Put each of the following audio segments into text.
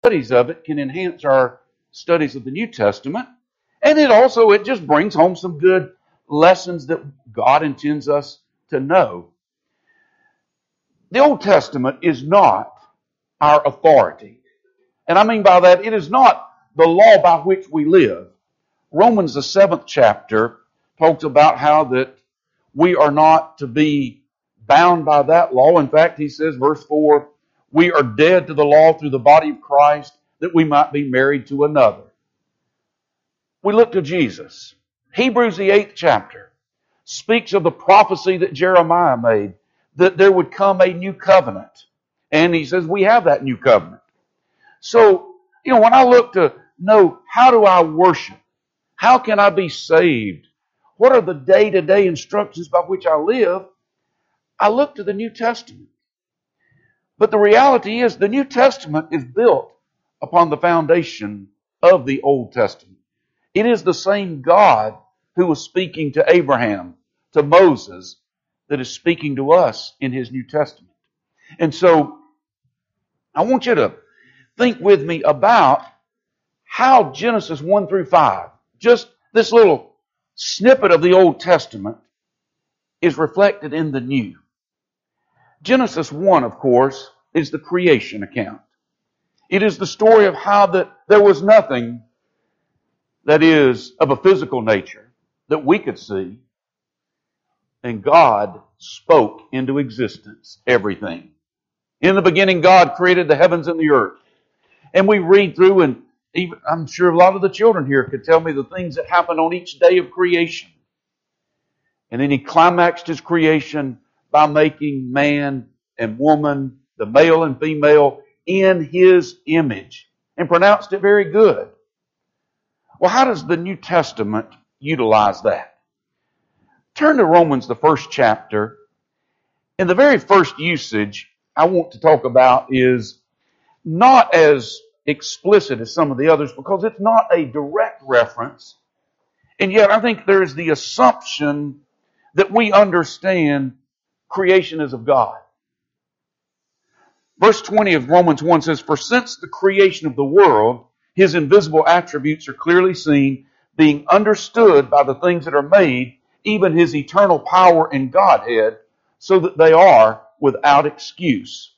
studies of it can enhance our studies of the New Testament. And it just brings home some good lessons that God intends us to know. The Old Testament is not our authority. And I mean by that, it is not the law by which we live. Romans, the 7th chapter, talks about how that we are not to be bound by that law. In fact, he says, verse 4, we are dead to the law through the body of Christ, that we might be married to another. We look to Jesus. Hebrews, the 8th chapter, speaks of the prophecy that Jeremiah made, that there would come a new covenant. And he says, we have that new covenant. So, when I look to know, how do I worship? How can I be saved? What are the day-to-day instructions by which I live? I look to the New Testament. But the reality is, the New Testament is built upon the foundation of the Old Testament. It is the same God who was speaking to Abraham, to Moses, that is speaking to us in His New Testament. And so, I want you to think with me about how Genesis 1 through 5, just this little snippet of the Old Testament, is reflected in the New. Genesis 1, of course, is the creation account. It is the story of how that there was nothing that is of a physical nature that we could see, and God spoke into existence everything. In the beginning, God created the heavens and the earth. And we read through, and even, I'm sure a lot of the children here could tell me the things that happened on each day of creation. And then He climaxed His creation by making man and woman, the male and female, in His image, and pronounced it very good. Well, how does the New Testament utilize that? Turn to Romans, the 1st chapter. And the very first usage I want to talk about is not as explicit as some of the others, because it's not a direct reference. And yet I think there is the assumption that we understand creation is of God. Verse 20 of Romans 1 says, for since the creation of the world, His invisible attributes are clearly seen, being understood by the things that are made, even His eternal power and Godhead, so that they are without excuse.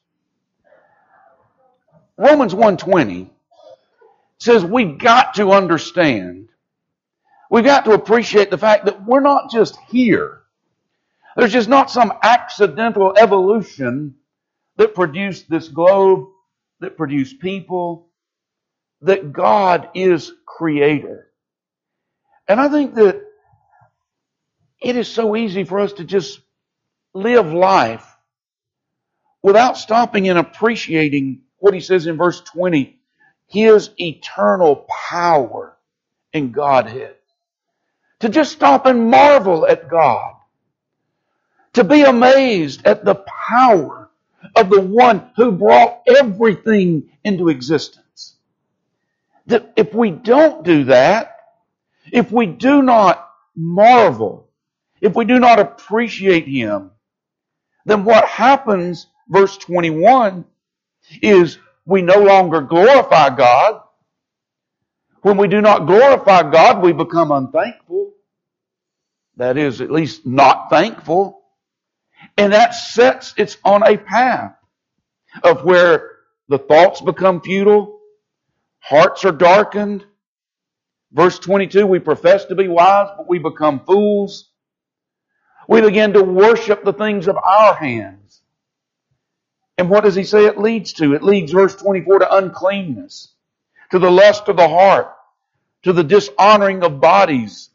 Romans 1:20 says we've got to understand, we've got to appreciate the fact that we're not just here. There's just not some accidental evolution that produced this globe, that produced people, that God is creator. And I think that it is so easy for us to just live life without stopping and appreciating what he says in verse 20, His eternal power and Godhead. To just stop and marvel at God. To be amazed at the power of the one who brought everything into existence. That if we don't do that, if we do not marvel, if we do not appreciate Him, then what happens, verse 21, is we no longer glorify God. When we do not glorify God, we become unthankful. That is, at least not thankful. And that sets it's on a path of where the thoughts become futile, hearts are darkened. Verse 22, we profess to be wise, but we become fools. We begin to worship the things of our hands. And what does he say it leads to? It leads, verse 24, to uncleanness, to the lust of the heart, to the dishonoring of bodies.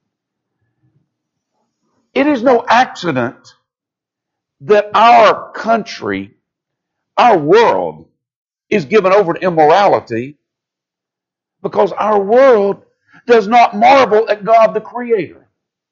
It is no accident that our country, our world, is given over to immorality, because our world does not marvel at God the Creator.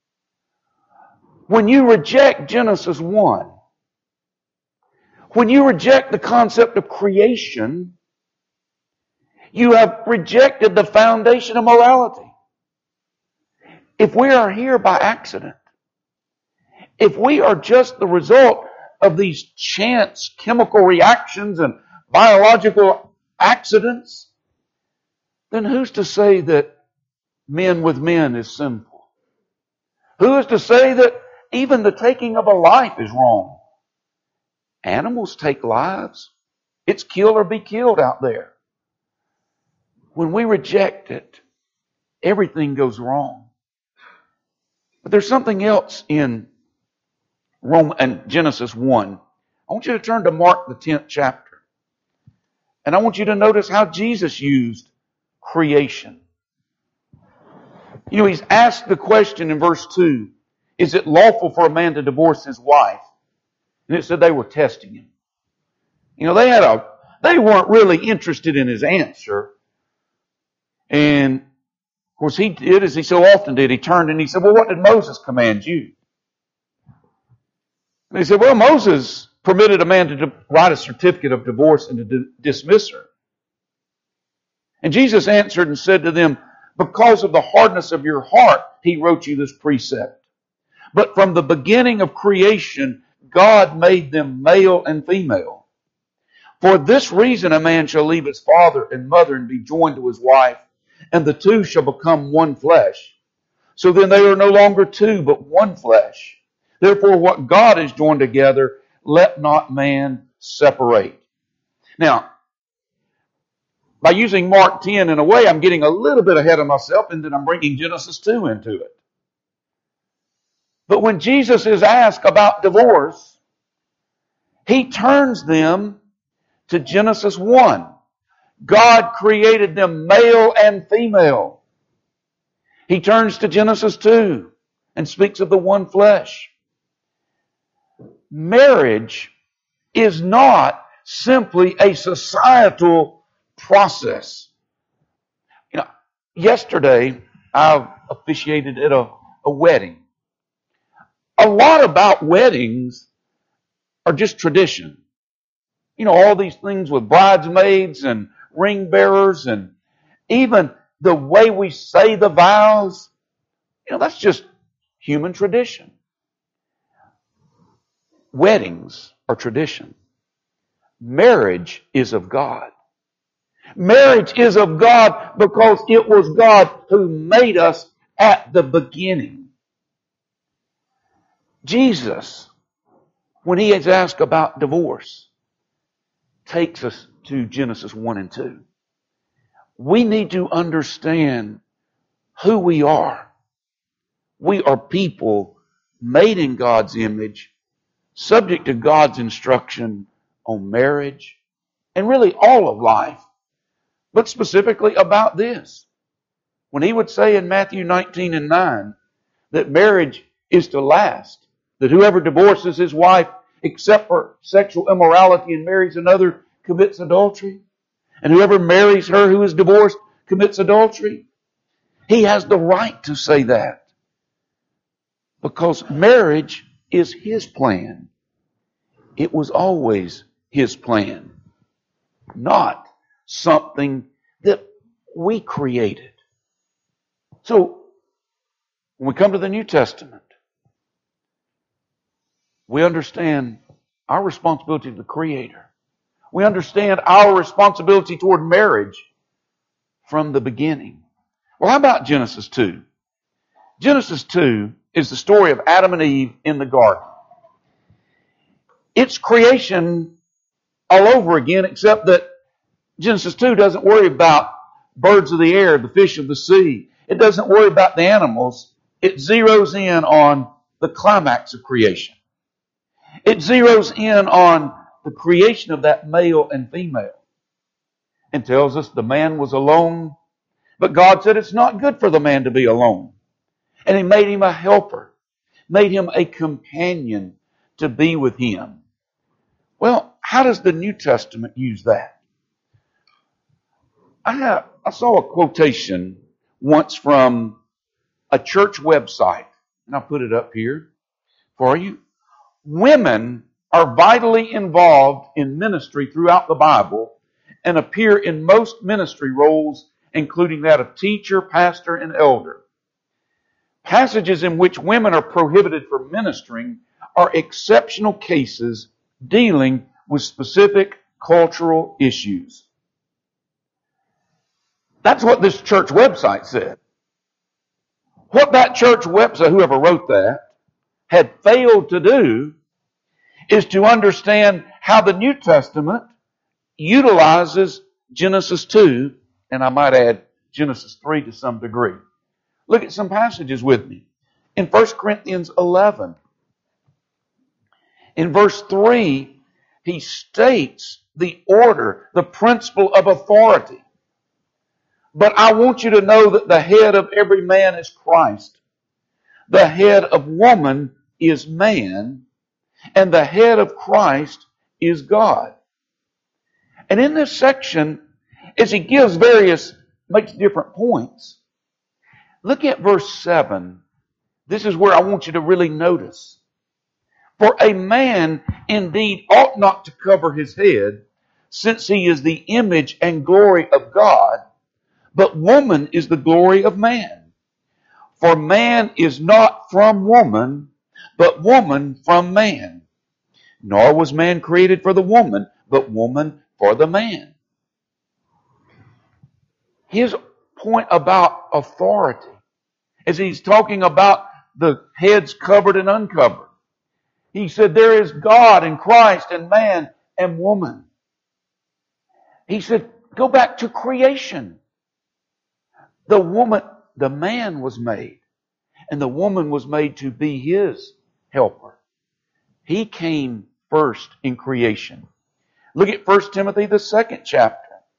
When you reject Genesis 1, when you reject the concept of creation, you have rejected the foundation of morality. If we are here by accident, if we are just the result of these chance chemical reactions and biological accidents, then who's to say that men with men is sinful? Who is to say that even the taking of a life is wrong? Animals take lives. It's kill or be killed out there. When we reject it, everything goes wrong. But there's something else in Genesis 1. I want you to turn to Mark the 10th chapter. And I want you to notice how Jesus used creation. You know, he's asked the question in verse 2, is it lawful for a man to divorce his wife? And it said they were testing him. You know, they weren't really interested in his answer. And of course he did as he so often did. He turned and he said, well, what did Moses command you? And he said, well, Moses permitted a man to write a certificate of divorce and to dismiss her. And Jesus answered and said to them, because of the hardness of your heart, he wrote you this precept. But from the beginning of creation, God made them male and female. For this reason, a man shall leave his father and mother and be joined to his wife, and the two shall become one flesh. So then they are no longer two, but one flesh. Therefore, what God has joined together, let not man separate. Now, by using Mark 10 in a way, I'm getting a little bit ahead of myself, and then I'm bringing Genesis 2 into it. But when Jesus is asked about divorce, he turns them to Genesis 1. God created them male and female. He turns to Genesis 2 and speaks of the one flesh. Marriage is not simply a societal process. You know, yesterday I officiated at a wedding. A lot about weddings are just tradition. You know, all these things with bridesmaids and ring bearers and even the way we say the vows, you know, that's just human tradition. Weddings are tradition. Marriage is of God. Marriage is of God because it was God who made us at the beginning. Jesus, when he is asked about divorce, takes us to Genesis 1 and 2. We need to understand who we are. We are people made in God's image, subject to God's instruction on marriage and really all of life, but specifically about this. When he would say in Matthew 19 and 9 that marriage is to last, that whoever divorces his wife except for sexual immorality and marries another commits adultery, and whoever marries her who is divorced commits adultery, he has the right to say that because marriage is his plan. It was always his plan, not something that we created. So, when we come to the New Testament, we understand our responsibility to the Creator. We understand our responsibility toward marriage from the beginning. Well, how about Genesis 2? Genesis 2 is the story of Adam and Eve in the garden. It's creation all over again, except that Genesis 2 doesn't worry about birds of the air, the fish of the sea. It doesn't worry about the animals. It zeroes in on the climax of creation. It zeroes in on the creation of that male and female and tells us the man was alone, but God said it's not good for the man to be alone. And he made him a helper, made him a companion to be with him. Well, how does the New Testament use that? I saw a quotation once from a church website, and I'll put it up here for you. Women are vitally involved in ministry throughout the Bible and appear in most ministry roles, including that of teacher, pastor, and elder. Passages in which women are prohibited from ministering are exceptional cases dealing with specific cultural issues. That's what this church website said. What that church website, whoever wrote that, had failed to do is to understand how the New Testament utilizes Genesis 2, and I might add Genesis 3 to some degree. Look at some passages with me. In 1 Corinthians 11, in verse 3, he states the order, the principle of authority. But I want you to know that the head of every man is Christ. The head of woman is man, and the head of Christ is God. And in this section, as he gives makes different points, look at verse 7. This is where I want you to really notice. For a man indeed ought not to cover his head, since he is the image and glory of God, but woman is the glory of man. For man is not from woman, but woman from man. Nor was man created for the woman, but woman for the man. His point about authority, as he's talking about the heads covered and uncovered, he said there is God and Christ and man and woman. He said, go back to creation. The man was made, and the woman was made to be his helper. He came first in creation. Look at 1 Timothy, the 2nd chapter.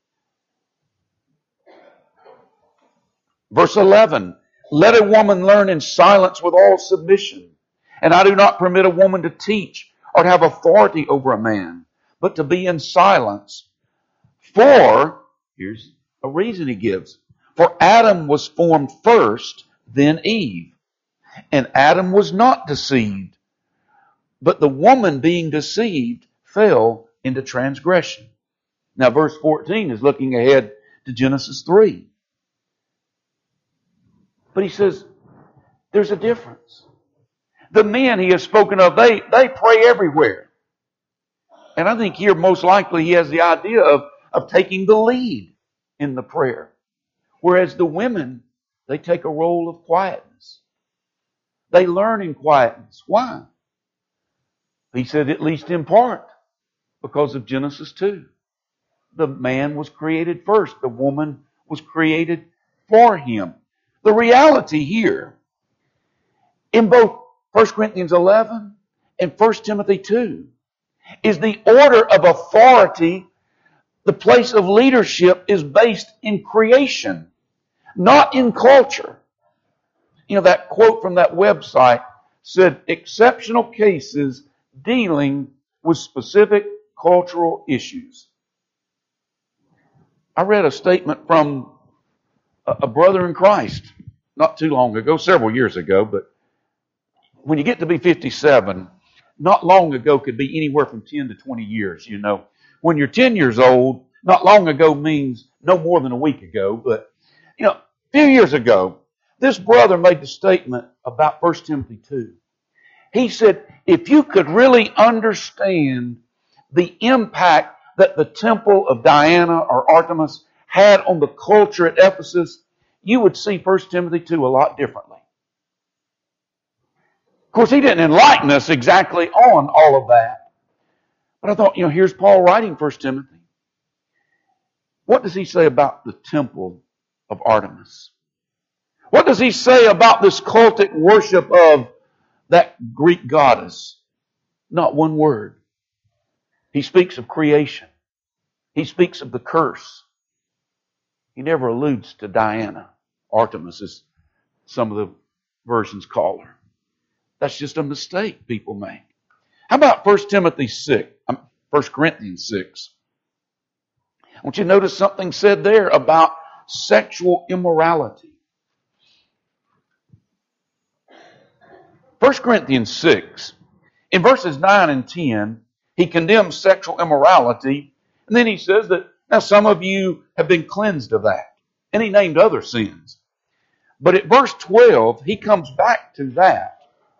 Verse 11, let a woman learn in silence with all submission. And I do not permit a woman to teach or to have authority over a man, but to be in silence. For, here's a reason he gives, for Adam was formed first, then Eve. And Adam was not deceived, but the woman being deceived fell into transgression. Now verse 14 is looking ahead to Genesis 3. But he says, there's a difference. The men he has spoken of, they pray everywhere. And I think here most likely he has the idea of taking the lead in the prayer. Whereas the women, they take a role of quietness. They learn in quietness. Why? He said at least in part because of Genesis 2. The man was created first. The woman was created for him. The reality here, in both 1 Corinthians 11 and 1 Timothy 2, is the order of authority, the place of leadership is based in creation, not in culture. You know, that quote from that website said, exceptional cases dealing with specific cultural issues. I read a statement from a brother in Christ not too long ago, several years ago, but when you get to be 57, not long ago could be anywhere from 10 to 20 years, you know. When you're 10 years old, not long ago means no more than a week ago, but, you know, a few years ago, this brother made the statement about 1 Timothy 2. He said, if you could really understand the impact that the temple of Diana or Artemis had on the culture at Ephesus, you would see 1 Timothy 2 a lot differently. Of course, he didn't enlighten us exactly on all of that. But I thought, you know, here's Paul writing 1 Timothy. What does he say about the temple of Artemis? What does he say about this cultic worship of that Greek goddess? Not one word. He speaks of creation. He speaks of the curse. He never alludes to Diana, Artemis, as some of the versions call her. That's just a mistake people make. How about 1 Corinthians 6? I want you to notice something said there about sexual immorality. 1 Corinthians 6, in verses 9 and 10, he condemns sexual immorality, and then he says that now some of you have been cleansed of that. And he named other sins. But at verse 12, he comes back to that.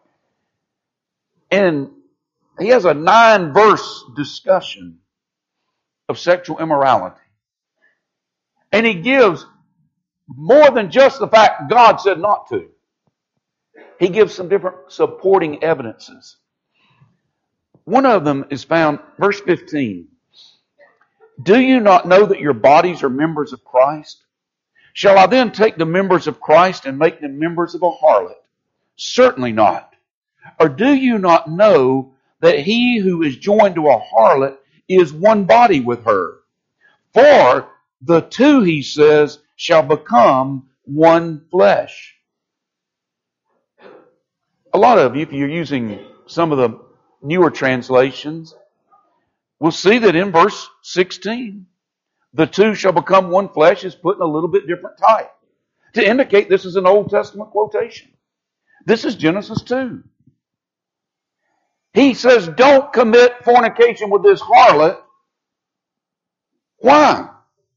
And he has a 9-verse discussion of sexual immorality. And he gives more than just the fact God said not to. He gives some different supporting evidences. One of them is found, verse 15. Do you not know that your bodies are members of Christ? Shall I then take the members of Christ and make them members of a harlot? Certainly not. Or do you not know that he who is joined to a harlot is one body with her? For the two, he says, shall become one flesh. A lot of you, if you're using some of the newer translations, will see that in verse 16, the two shall become one flesh is put in a little bit different type to indicate this is an Old Testament quotation. This is Genesis 2. He says, don't commit fornication with this harlot. Why?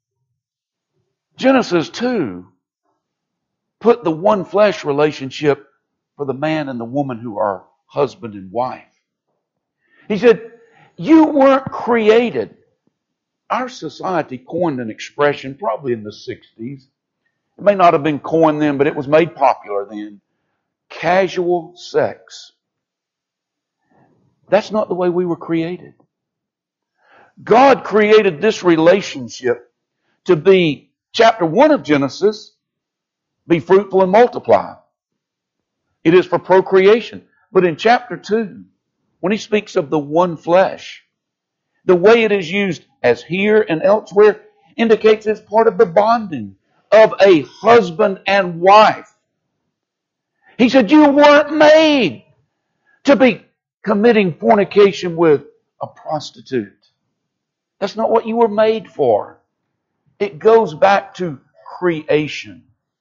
Genesis 2 put the one flesh relationship for the man and the woman who are husband and wife. He said, you weren't created. Our society coined an expression probably in the 60s. It may not have been coined then, but it was made popular then. Casual sex. That's not the way we were created. God created this relationship to be, chapter 1 of Genesis, be fruitful and multiply. It is for procreation. But in chapter 2, when he speaks of the one flesh, the way it is used as here and elsewhere indicates it's part of the bonding of a husband and wife. He said, you weren't made to be committing fornication with a prostitute. That's not what you were made for. It goes back to creation.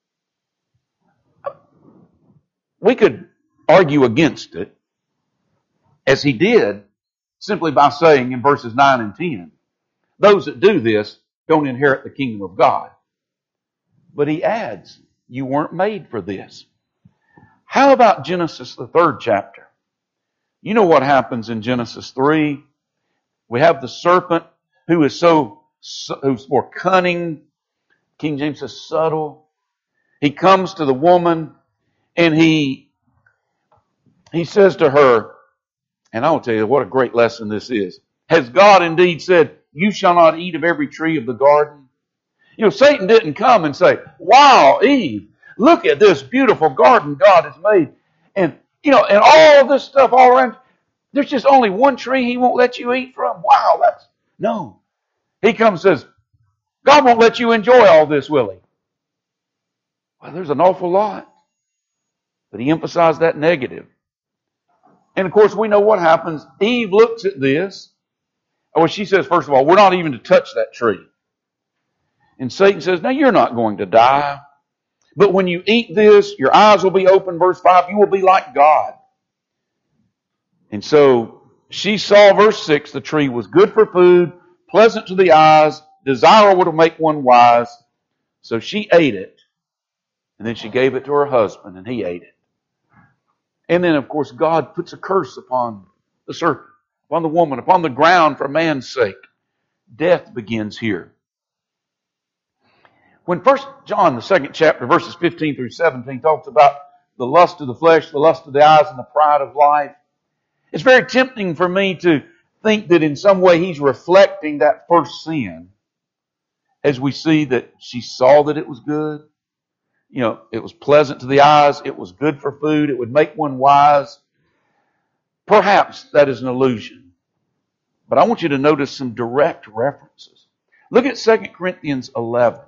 We could argue against it, as he did, simply by saying in verses 9 and 10, those that do this don't inherit the kingdom of God. But he adds, you weren't made for this. How about Genesis, the 3rd chapter? You know what happens in Genesis 3? We have the serpent who's more cunning. King James says subtle. He comes to the woman and he says to her, and I will tell you what a great lesson this is. Has God indeed said, you shall not eat of every tree of the garden? You know, Satan didn't come and say, wow, Eve, look at this beautiful garden God has made. And, you know, and all this stuff all around. There's just only one tree he won't let you eat from. Wow, no. He comes and says, God won't let you enjoy all this, will he? Well, there's an awful lot. But he emphasized that negative. And of course, we know what happens. Eve looks at this. Well, she says, first of all, we're not even to touch that tree. And Satan says, now you're not going to die. But when you eat this, your eyes will be open. Verse 5, you will be like God. And so she saw, verse 6, the tree was good for food, pleasant to the eyes, desirable to make one wise. So she ate it. And then she gave it to her husband, and he ate it. And then, of course, God puts a curse upon the serpent, upon the woman, upon the ground for man's sake. Death begins here. When 1 John, the 2nd chapter, verses 15 through 17, talks about the lust of the flesh, the lust of the eyes, and the pride of life, it's very tempting for me to think that in some way he's reflecting that first sin, as we see that she saw that it was good. You know, it was pleasant to the eyes. It was good for food. It would make one wise. Perhaps that is an illusion. But I want you to notice some direct references. Look at 2 Corinthians 11.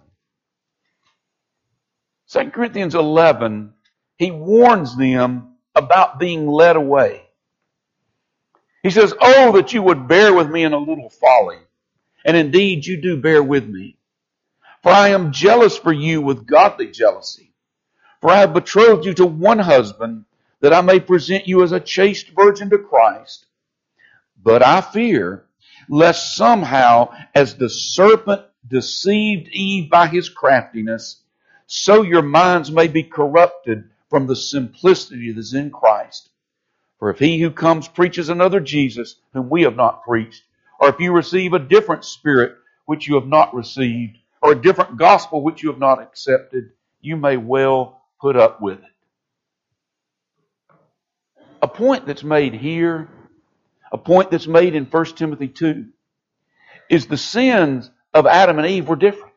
2 Corinthians 11, he warns them about being led away. He says, oh, that you would bear with me in a little folly. And indeed, you do bear with me. For I am jealous for you with godly jealousy. For I have betrothed you to one husband, that I may present you as a chaste virgin to Christ. But I fear, lest somehow, as the serpent deceived Eve by his craftiness, so your minds may be corrupted from the simplicity that is in Christ. For if he who comes preaches another Jesus, whom we have not preached, or if you receive a different spirit which you have not received, or a different gospel which you have not accepted, you may well put up with it. A point that's made here, a point that's made in 1 Timothy 2, is the sins of Adam and Eve were different.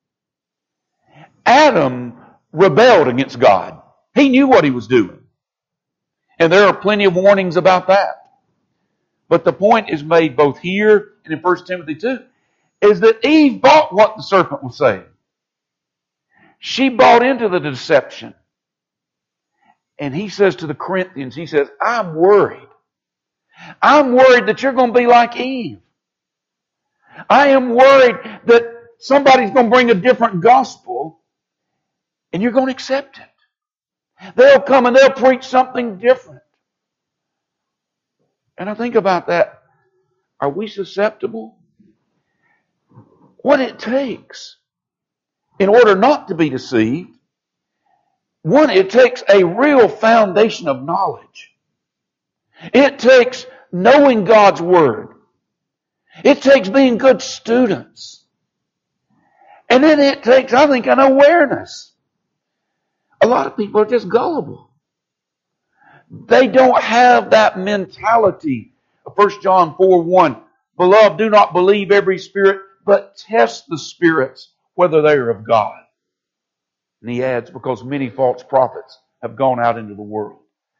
Adam rebelled against God. He knew what he was doing. And there are plenty of warnings about that. But the point is made both here and in 1 Timothy 2, is that Eve bought what the serpent was saying. She bought into the deception. And he says to the Corinthians, he says, I'm worried. I'm worried that you're going to be like Eve. I am worried that somebody's going to bring a different gospel and you're going to accept it. They'll come and they'll preach something different. And I think about that. Are we susceptible? What it takes in order not to be deceived, one, it takes a real foundation of knowledge. It takes knowing God's Word. It takes being good students. And then it takes, I think, an awareness. A lot of people are just gullible. They don't have that mentality of 1 John 4:1. Beloved, do not believe every spirit, but test the spirits, whether they are of God. And he adds, because many false prophets have gone out into the world.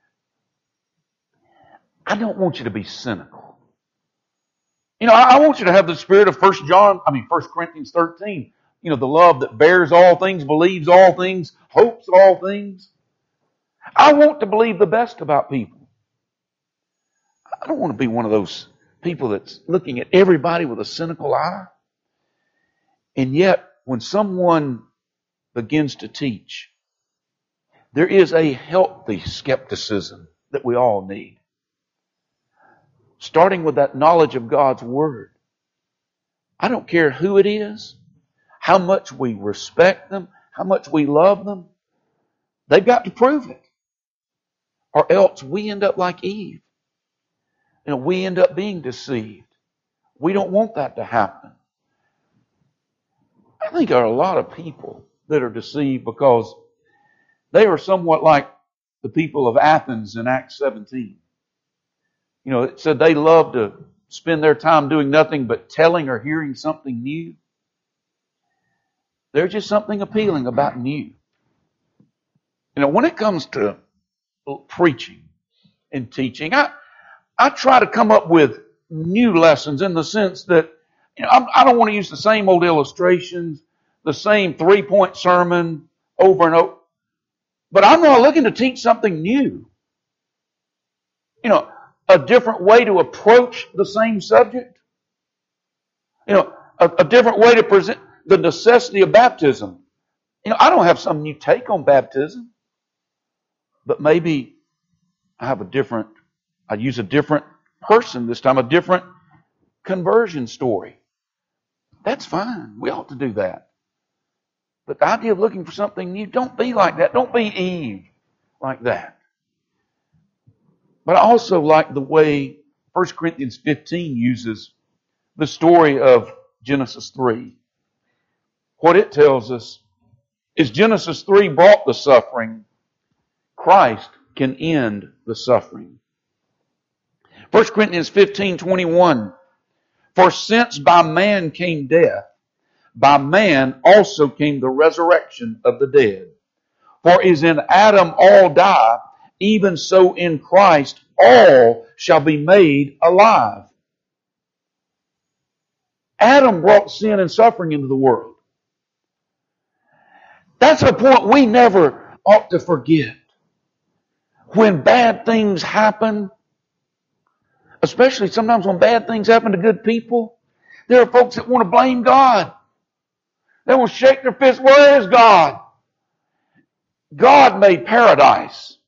I don't want you to be cynical. You know, I want you to have the spirit of 1 Corinthians 13. You know, the love that bears all things, believes all things, hopes all things. I want to believe the best about people. I don't want to be one of those people that's looking at everybody with a cynical eye. And yet, when someone begins to teach, there is a healthy skepticism that we all need. Starting with that knowledge of God's Word. I don't care who it is, how much we respect them, how much we love them. They've got to prove it. Or else we end up like Eve. You know, we end up being deceived. We don't want that to happen. I think there are a lot of people that are deceived because they are somewhat like the people of Athens in Acts 17. You know, it said they love to spend their time doing nothing but telling or hearing something new. There's just something appealing about new. You know, when it comes to preaching and teaching, I try to come up with new lessons in the sense that, you know, I don't want to use the same old illustrations, the same 3-point sermon over and over. But I'm not looking to teach something new. You know, a different way to approach the same subject. You know, a different way to present the necessity of baptism. You know, I don't have some new take on baptism. But maybe I use a different person this time, a different conversion story. That's fine. We ought to do that. But the idea of looking for something new, don't be like that. Don't be Eve like that. But I also like the way 1 Corinthians 15 uses the story of Genesis 3. What it tells us is Genesis 3 brought the suffering. Christ can end the suffering. 1 Corinthians 15:21. For since by man came death, by man also came the resurrection of the dead. For as in Adam all die, even so in Christ all shall be made alive. Adam brought sin and suffering into the world. That's a point we never ought to forget. When bad things happen, especially sometimes when bad things happen to good people, there are folks that want to blame God. They will shake their fist, where is God? God made paradise.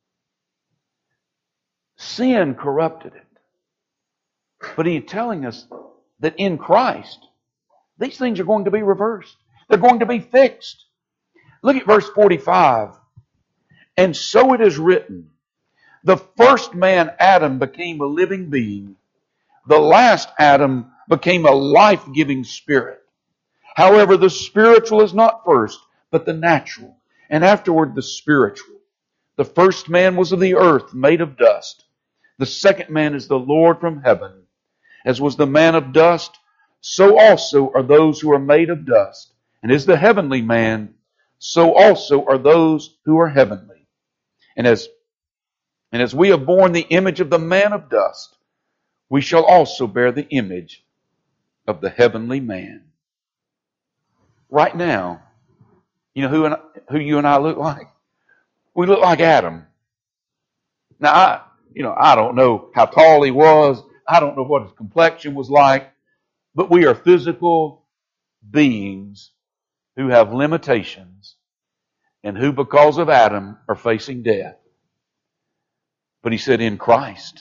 Sin corrupted it. But He's telling us that in Christ, these things are going to be reversed. They're going to be fixed. Look at verse 45. And so it is written, the first man, Adam, became a living being. The last Adam became a life-giving spirit. However, the spiritual is not first, but the natural, and afterward the spiritual. The first man was of the earth, made of dust. The second man is the Lord from heaven. As was the man of dust, so also are those who are made of dust. And is the heavenly man, so also are those who are heavenly. And as we have borne the image of the man of dust, we shall also bear the image of the heavenly man. Right now, you know who you and I look like? We look like Adam. Now, I don't know how tall he was. I don't know what his complexion was like. But we are physical beings who have limitations and who, because of Adam, are facing death. But he said, in Christ,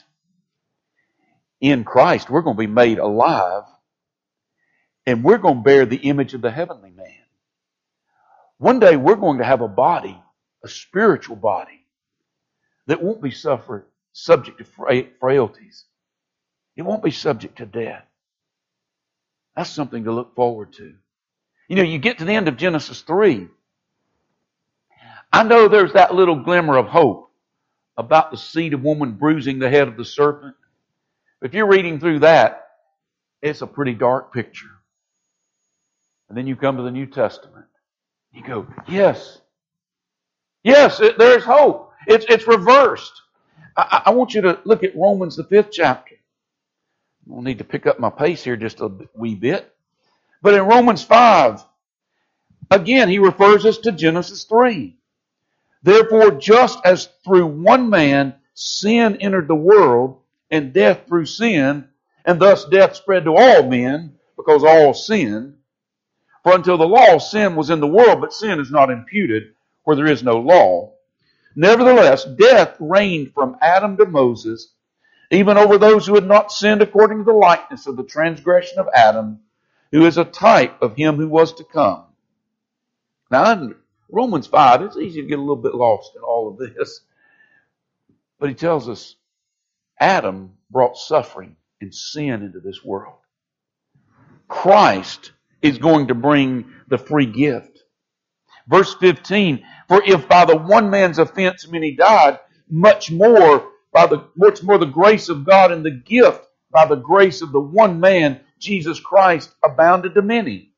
we're going to be made alive, and we're going to bear the image of the heavenly man. One day we're going to have a body, a spiritual body, that won't be subject to frailties. It won't be subject to death. That's something to look forward to. You get to the end of Genesis 3. I know there's that little glimmer of hope about the seed of woman bruising the head of the serpent. If you're reading through that, it's a pretty dark picture. And then you come to the New Testament. You go, yes, there's hope. It's reversed. I want you to look at Romans, the 5th chapter. I'll need to pick up my pace here just a wee bit. But in Romans 5, again, he refers us to Genesis 3. Therefore, just as through one man sin entered the world, and death through sin, and thus death spread to all men, because all sinned. For until the law, sin was in the world, but sin is not imputed, where there is no law. Nevertheless, death reigned from Adam to Moses, even over those who had not sinned according to the likeness of the transgression of Adam, who is a type of him who was to come. Now, in Romans 5, it's easy to get a little bit lost in all of this. But he tells us Adam brought suffering and sin into this world. Christ is going to bring the free gift. Verse 15, for if by the one man's offense many died, much more the grace of God and the gift by the grace of the one man, Jesus Christ, abounded to many.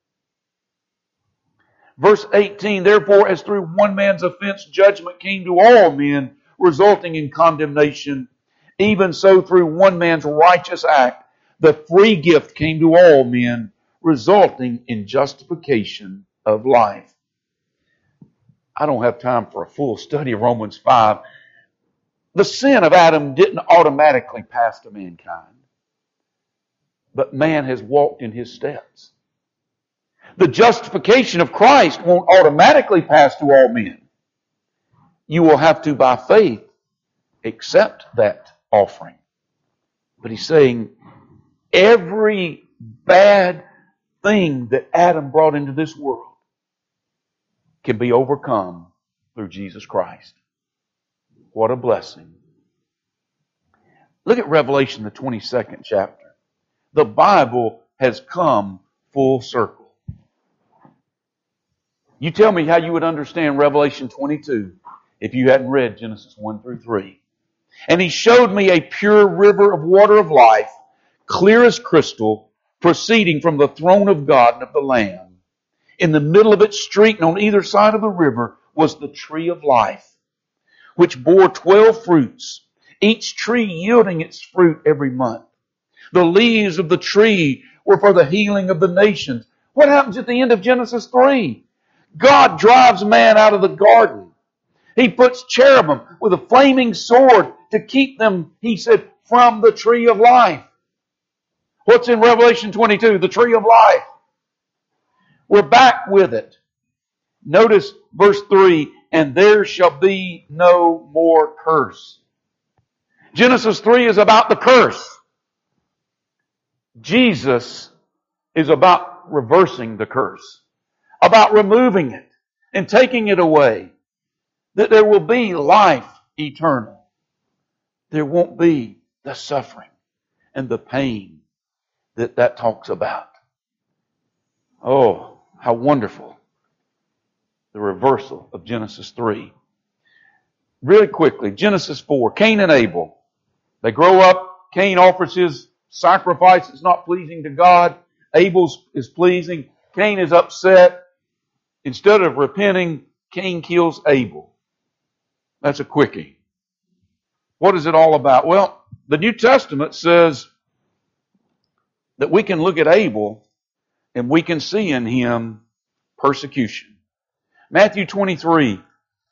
Verse 18, therefore, as through one man's offense judgment came to all men, resulting in condemnation, even so through one man's righteous act, the free gift came to all men, resulting in justification of life. I don't have time for a full study of Romans 5. The sin of Adam didn't automatically pass to mankind, but man has walked in his steps. The justification of Christ won't automatically pass to all men. You will have to, by faith, accept that offering. But he's saying every bad thing that Adam brought into this world can be overcome through Jesus Christ. What a blessing. Look at Revelation, the 22nd chapter. The Bible has come full circle. You tell me how you would understand Revelation 22 if you hadn't read Genesis 1 through 3. And he showed me a pure river of water of life, clear as crystal, proceeding from the throne of God and of the Lamb. In the middle of its street and on either side of the river was the tree of life, which bore 12 fruits, each tree yielding its fruit every month. The leaves of the tree were for the healing of the nations. What happens at the end of Genesis 3? God drives man out of the garden. He puts cherubim with a flaming sword to keep them, he said, from the tree of life. What's in Revelation 22? The tree of life. We're back with it. Notice verse 3, and there shall be no more curse. Genesis 3 is about the curse. Jesus is about reversing the curse, about removing it and taking it away. That there will be life eternal. There won't be the suffering and the pain that talks about. Oh, How wonderful. The reversal of Genesis 3. Really quickly, Genesis 4, Cain and Abel. They grow up. Cain offers his sacrifice. It's not pleasing to God. Abel's is pleasing. Cain is upset. Instead of repenting, Cain kills Abel. That's a quickie. What is it all about? Well, the New Testament says that we can look at Abel and we can see in him persecution. Matthew 23,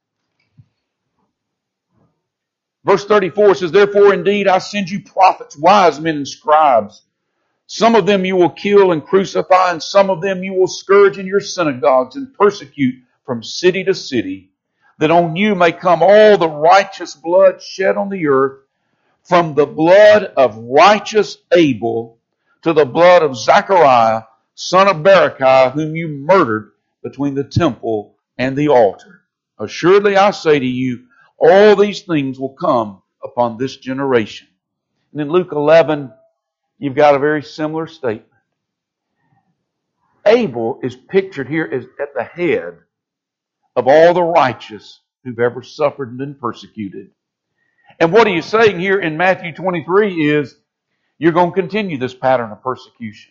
verse 34 says, Therefore indeed I send you prophets, wise men and scribes. Some of them you will kill and crucify, and some of them you will scourge in your synagogues and persecute from city to city, that on you may come all the righteous blood shed on the earth, from the blood of righteous Abel to the blood of Zachariah, son of Berechiah, whom you murdered between the temple and the altar. Assuredly I say to you, all these things will come upon this generation. And in Luke 11, you've got a very similar statement. Abel is pictured here as at the head of all the righteous who've ever suffered and been persecuted. And what he is saying here in Matthew 23 is, you're going to continue this pattern of persecution.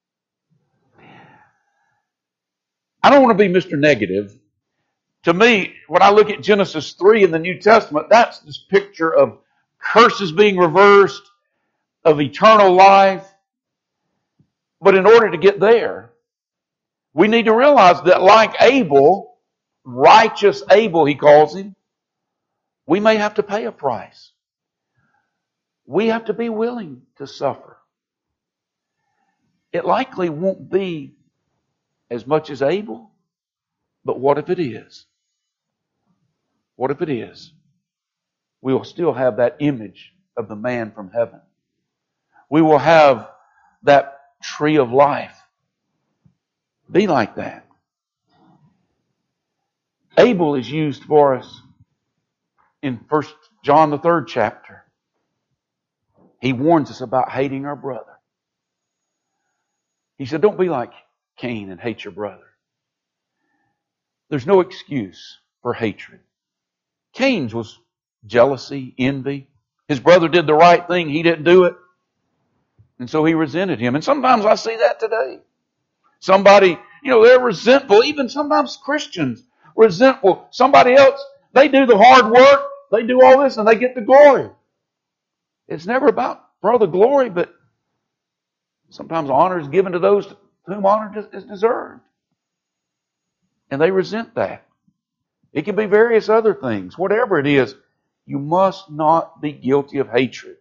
I don't want to be Mr. Negative. To me, when I look at Genesis 3 in the New Testament, that's this picture of curses being reversed, of eternal life. But in order to get there, we need to realize that like Abel, righteous Abel he calls him, we may have to pay a price. We have to be willing to suffer. It likely won't be as much as Abel, but what if it is? What if it is? We will still have that image of the man from heaven. We will have that tree of life. Be like that. Abel is used for us in 1 John the 3rd chapter. He warns us about hating our brother. He said, don't be like Cain and hate your brother. There's no excuse for hatred. Cain's was jealousy, envy. His brother did the right thing. He didn't do it. And so he resented him. And sometimes I see that today. Somebody, they're resentful. Even sometimes Christians, resentful. Somebody else, they do the hard work. They do all this and they get the glory. It's never about for the glory, but sometimes honor is given to those to whom honor is deserved. And they resent that. It can be various other things. Whatever it is, you must not be guilty of hatred.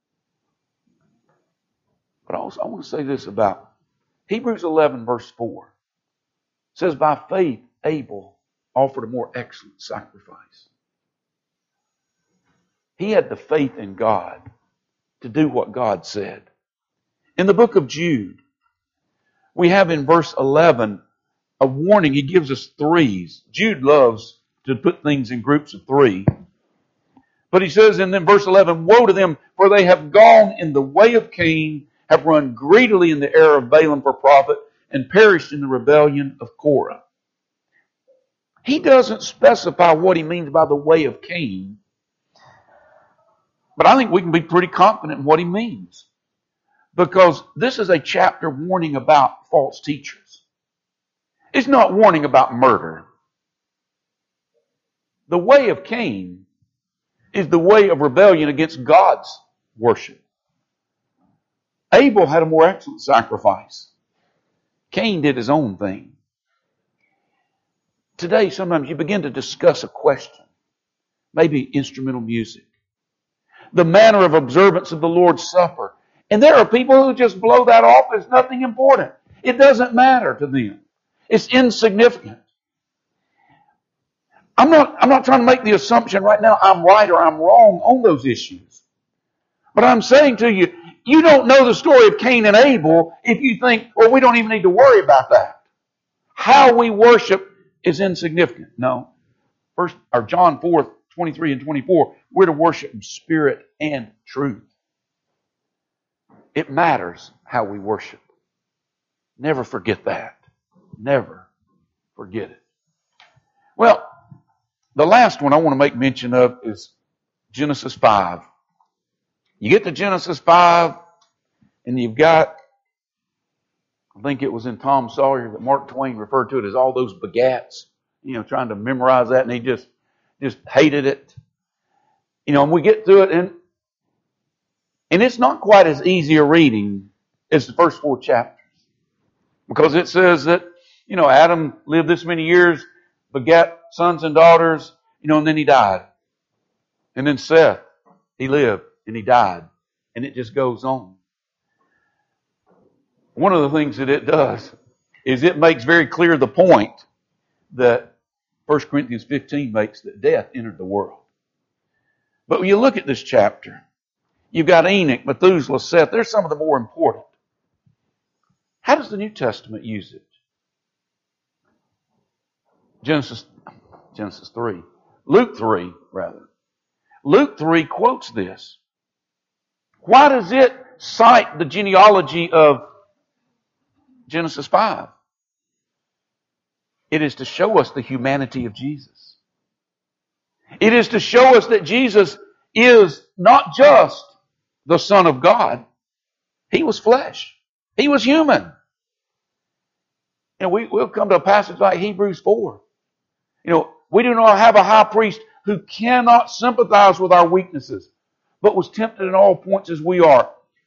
But also, I want to say this about Hebrews 11 verse 4. It says, by faith, Abel offered a more excellent sacrifice. He had the faith in God to do what God said. In the book of Jude, we have in verse 11 a warning. He gives us threes. Jude loves to put things in groups of three. But he says in verse 11, woe to them, for they have gone in the way of Cain, have run greedily in the error of Balaam for profit, and perished in the rebellion of Korah. He doesn't specify what he means by the way of Cain, but I think we can be pretty confident in what he means. Because this is a chapter warning about false teachers. It's not warning about murder. The way of Cain is the way of rebellion against God's worship. Abel had a more excellent sacrifice. Cain did his own thing. Today, sometimes you begin to discuss a question, maybe instrumental music, the manner of observance of the Lord's Supper. And there are people who just blow that off as nothing important. It doesn't matter to them. It's insignificant. I'm not trying to make the assumption right now I'm right or I'm wrong on those issues. But I'm saying to you, you don't know the story of Cain and Abel if you think, well, we don't even need to worry about that. How we worship is insignificant. No. John 4, 23 and 24, we're to worship in spirit and truth. It matters how we worship. Never forget that. never forget it. Well, the last one I want to make mention of is Genesis 5. You get to Genesis 5, and you've got, I think it was in Tom Sawyer that Mark Twain referred to it as all those begats, trying to memorize that, and he just hated it. And we get through it, and it's not quite as easy a reading as the first 4 chapters. Because it says that, Adam lived this many years, begat sons and daughters, and then he died. And then Seth, he lived and he died. And it just goes on. One of the things that it does is it makes very clear the point that 1 Corinthians 15 makes, that death entered the world. But when you look at this chapter, you've got Enoch, Methuselah, Seth. They're some of the more important. How does the New Testament use it? Genesis 3. Luke 3, rather. Luke 3 quotes this. Why does it cite the genealogy of Genesis 5? It is to show us the humanity of Jesus. It is to show us that Jesus is not just the Son of God. He was flesh. He was human. We'll come to a passage like Hebrews 4. We do not have a high priest who cannot sympathize with our weaknesses, but was tempted in all points as we are.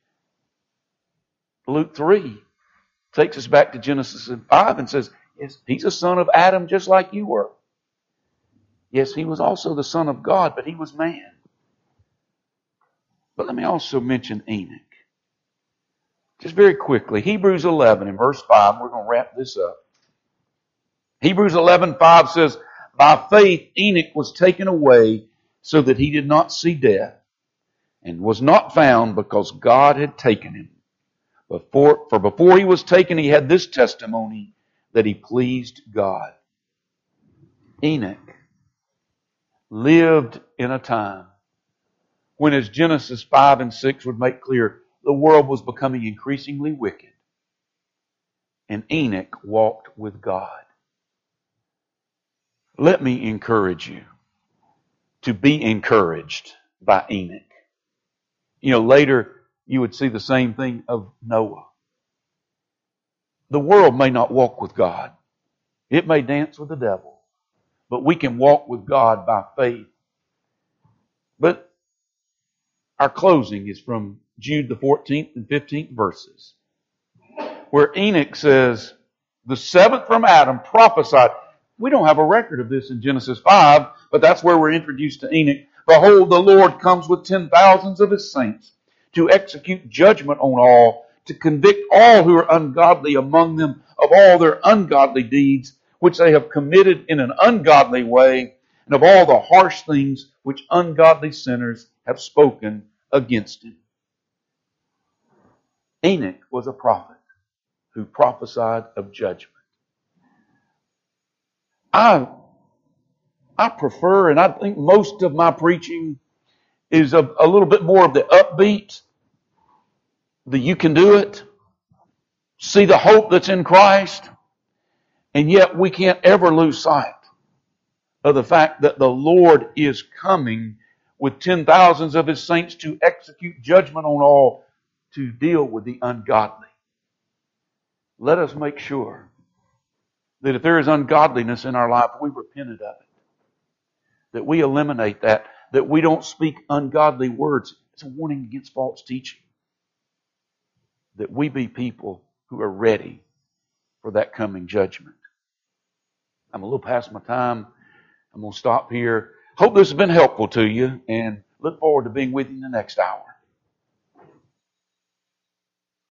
Luke 3 takes us back to Genesis 5 and says, yes, he's a son of Adam just like you were. Yes, he was also the Son of God, but he was man. But let me also mention Enoch. Just very quickly, Hebrews 11 in verse 5, we're going to wrap this up. Hebrews 11:5 says, by faith Enoch was taken away so that he did not see death, and was not found because God had taken him. For before he was taken, he had this testimony, that he pleased God. Enoch lived in a time when, as Genesis 5 and 6 would make clear, the world was becoming increasingly wicked. And Enoch walked with God. Let me encourage you to be encouraged by Enoch. Later you would see the same thing of Noah. The world may not walk with God. It may dance with the devil. But we can walk with God by faith. But our closing is from Jude the 14th and 15th verses, where Enoch says, the seventh from Adam prophesied. We don't have a record of this in Genesis 5, but that's where we're introduced to Enoch. Behold, the Lord comes with 10,000s of his saints to execute judgment on all, to convict all who are ungodly among them of all their ungodly deeds, which they have committed in an ungodly way, and of all the harsh things which ungodly sinners have spoken against him. Enoch was a prophet who prophesied of judgment. I prefer, and I think most of my preaching is a little bit more of the upbeat, the you can do it, see the hope that's in Christ, and yet we can't ever lose sight of the fact that the Lord is coming with 10,000s of his saints to execute judgment on all, to deal with the ungodly. Let us make sure that if there is ungodliness in our life, we repented of it. That we eliminate that. That we don't speak ungodly words. It's a warning against false teaching. That we be people who are ready for that coming judgment. I'm a little past my time. I'm going to stop here. Hope this has been helpful to you, and look forward to being with you in the next hour.